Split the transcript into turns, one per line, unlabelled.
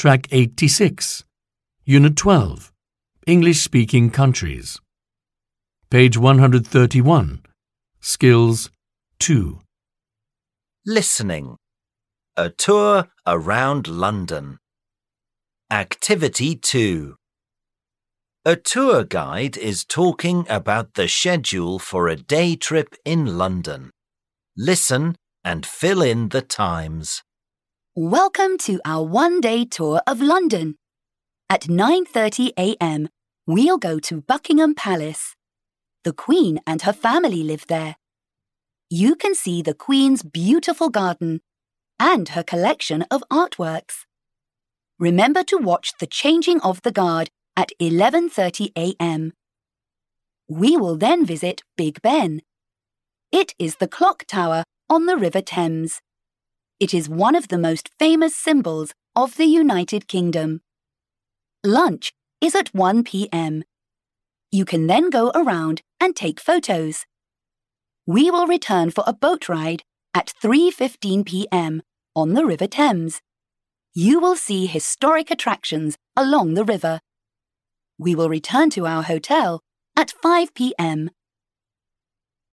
Track 86, Unit 12, English-speaking countries. Page 131, Skills 2.
Listening. A tour around London. Activity 2. A tour guide is talking about the schedule for a day trip in London. Listen and fill in the times.
Welcome to our one-day tour of London. At 9:30 a.m., we'll go to Buckingham Palace. The Queen and her family live there. You can see the Queen's beautiful garden and her collection of artworks. Remember to watch the changing of the guard at 11:30 a.m. We will then visit Big Ben. It is the clock tower on the River Thames. It is one of the most famous symbols of the United Kingdom. Lunch is at 1 p.m. You can then go around and take photos. We will return for a boat ride at 3:15 p.m. on the River Thames. You will see historic attractions along the river. We will return to our hotel at 5 p.m.